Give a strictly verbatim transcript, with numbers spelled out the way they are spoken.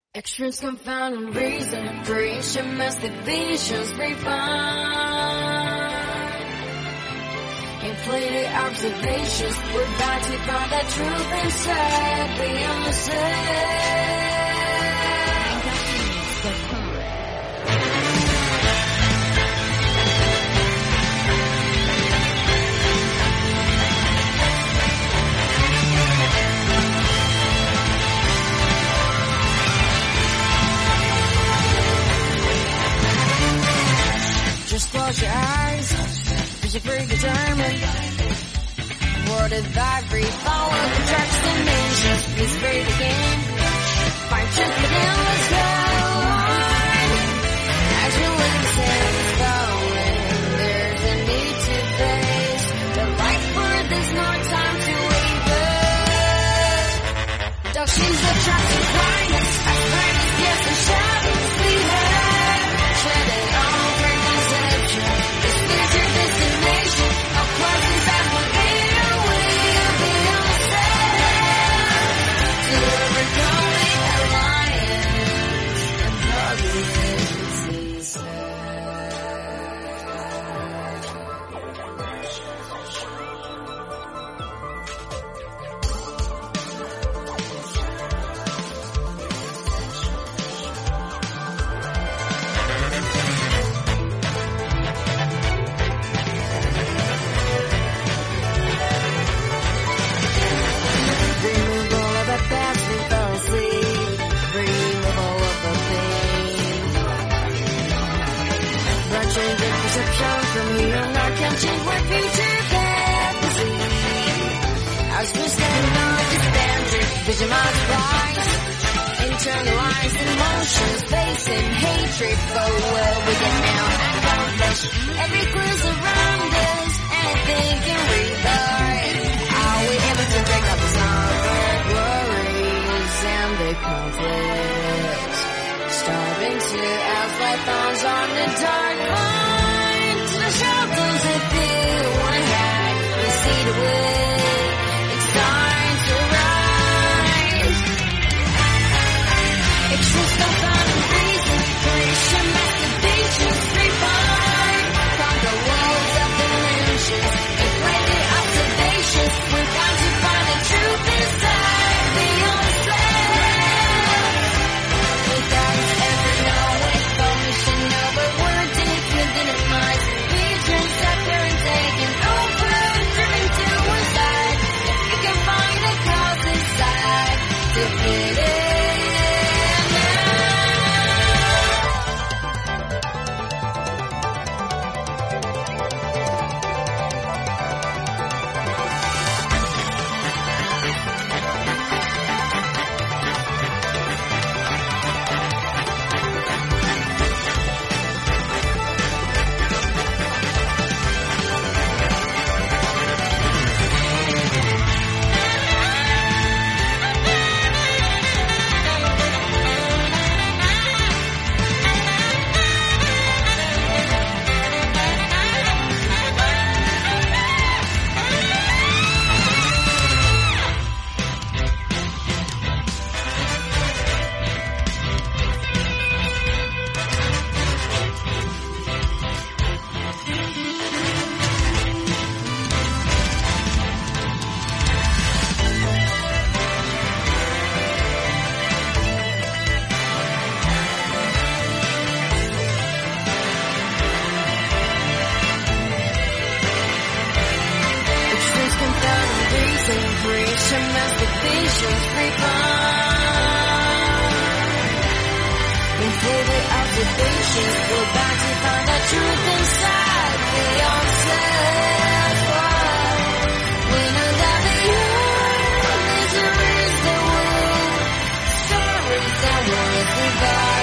Extremes confound and reason, creation masturbatious refined. Inflated observations, we're bound to find that truth inside beyond the set. Just close your eyes, cause you're pretty determined. Word of thy free, follow the track's dimensions. Please free the game, find truth within the skyline. As you listen, going, there's a need to face the light, for there's no time to waver. Dark shades of trust and kindness, as brightness gets the shadows behind. Shedding all this future destination of pleasant application will be on the set to overcome the alliance and progress, he said. From here on out, can't change what future can see. As we stand on the standard, vision multiplies, internalized emotions, facing hatred for what we can now accomplish. Every clue's around us, anything can rewrite. Are we able to break up the sovereign worries and the conflicts? Starving to outside thorns on the dark line. Shadows appear one high, we see the way, it's time to rise. Extremes confound and reason, creation masturbations refined. Conquer walls of dimensions, inflated observations, we're bound to find the truth inside beyond the slab. Without ever knowing, permission over words if you didn't mind. Taking over, driven to one side. If you can find a cause inside, defeat it creation masterpieces refined. Inflated observations, we're bound to find the truth inside beyond self. We know that the earth is a reason, stories that worth survive.